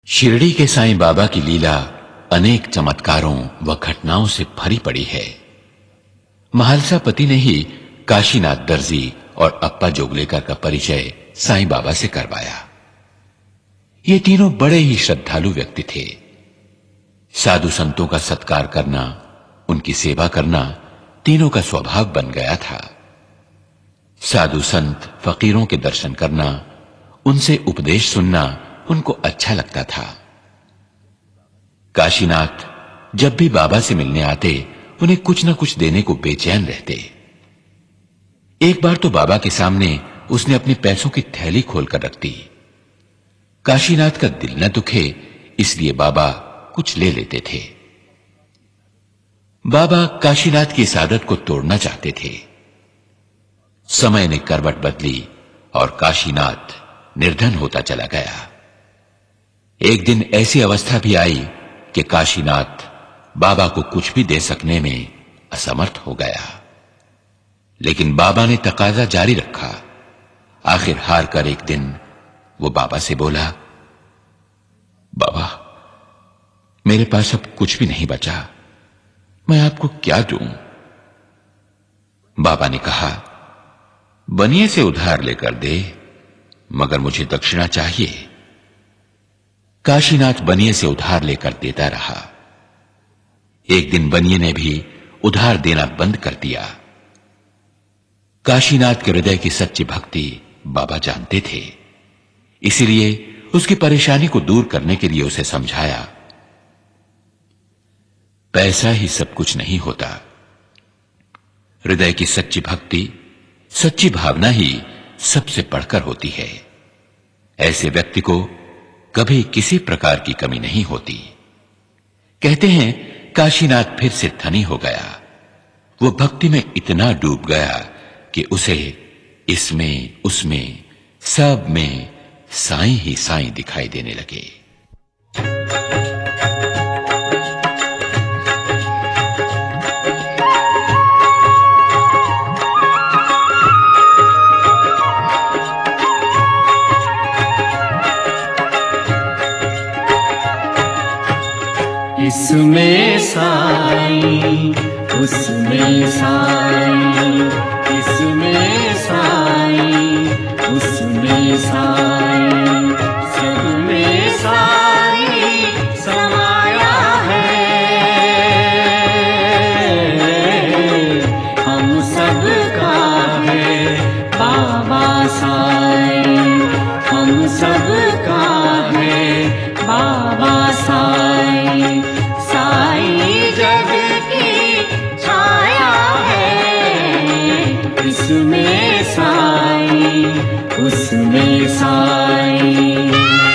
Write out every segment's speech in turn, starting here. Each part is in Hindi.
शिरडी के साईं बाबा की लीला अनेक चमत्कारों व घटनाओं से भरी पड़ी है। महालसा पति ने ही काशीनाथ दर्जी और अप्पा जोगलेकर का परिचय साईं बाबा से करवाया। ये तीनों बड़े ही श्रद्धालु व्यक्ति थे। साधु संतों का सत्कार करना, उनकी सेवा करना तीनों का स्वभाव बन गया था। साधु संत फकीरों के दर्शन करना, उनसे उपदेश सुनना उनको अच्छा लगता था। काशीनाथ जब भी बाबा से मिलने आते उन्हें कुछ न कुछ देने को बेचैन रहते। एक बार तो बाबा के सामने उसने अपने पैसों की थैली खोलकर रख दी। काशीनाथ का दिल न दुखे इसलिए बाबा कुछ ले लेते थे। बाबा काशीनाथ की इस आदत को तोड़ना चाहते थे। समय ने करवट बदली और काशीनाथ निर्धन होता चला गया। एक दिन ऐसी अवस्था भी आई कि काशीनाथ बाबा को कुछ भी दे सकने में असमर्थ हो गया। लेकिन बाबा ने तकाजा जारी रखा। आखिर हार कर एक दिन वो बाबा से बोला, बाबा मेरे पास अब कुछ भी नहीं बचा, मैं आपको क्या दूं? बाबा ने कहा, बनिए से उधार लेकर दे, मगर मुझे दक्षिणा चाहिए। काशीनाथ बनिए से उधार लेकर देता रहा। एक दिन बनिए ने भी उधार देना बंद कर दिया। काशीनाथ के हृदय की सच्ची भक्ति बाबा जानते थे, इसलिए उसकी परेशानी को दूर करने के लिए उसे समझाया, पैसा ही सब कुछ नहीं होता। हृदय की सच्ची भक्ति, सच्ची भावना ही सबसे बढ़कर होती है। ऐसे व्यक्ति को कभी किसी प्रकार की कमी नहीं होती। कहते हैं काशीनाथ फिर से धनी हो गया। वो भक्ति में इतना डूब गया कि उसे इसमें उसमें सब में साईं ही साईं दिखाई देने लगे। इसमें साईं, उसमें साईं, इसमें साईं, उसमें साईं, सब में साईं समाया है। हम सब का है बाबा साईं, हम सब का है बाबा साईं। साईं जग की छाया है, इसमें साईं, उसमें साईं।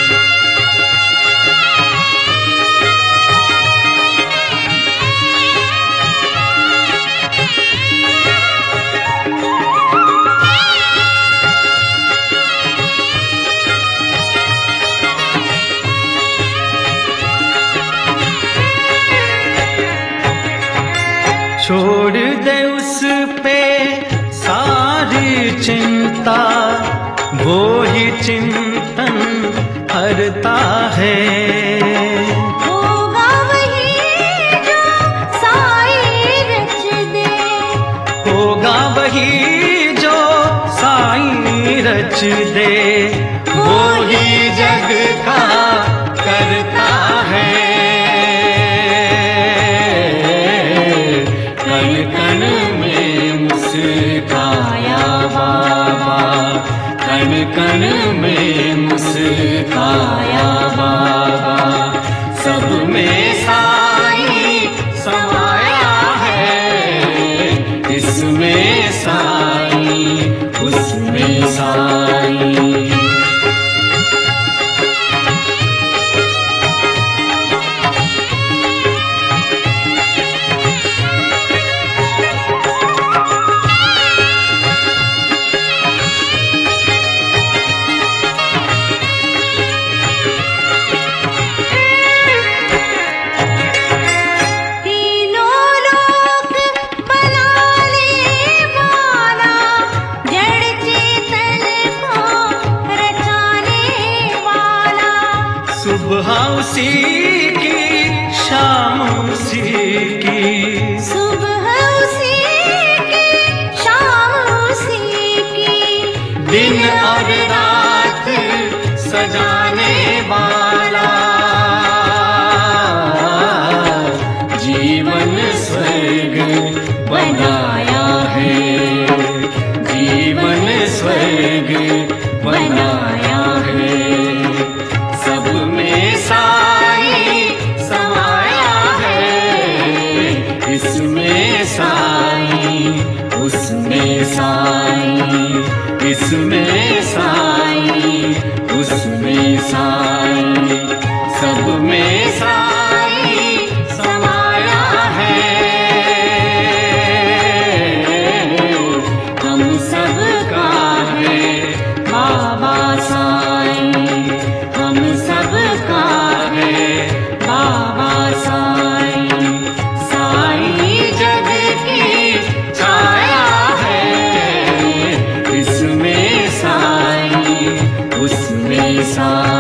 छोड़ दे उस पे सारी चिंता, वो ही चिंतन हरता है। होगा वही जो साईं रच दे, होगा वही जो साईं रच दे, वो ही जग का करता है। कण कण में मुस्काया बाबा, कण कण में मुस्काया बाबा, सब में साईं समाया है। इसमें साईं, उसमें साईं। सुबह उसी की शाम उसी की, सुबह उसी की शाम उसी की, दिन और रात सजाने वाला, जीवन स्वर्ग बनाया है, जीवन स्वर्ग बनाया है। सब में साई समाया है, इसमें साई उसमें साई, इसमें साई उसमें साई, सब में साई समाया है। हम सब का है बाबा साई, हम सब का है बाबा साई, साई जग की छाया है, इसमें साई उसमें साई।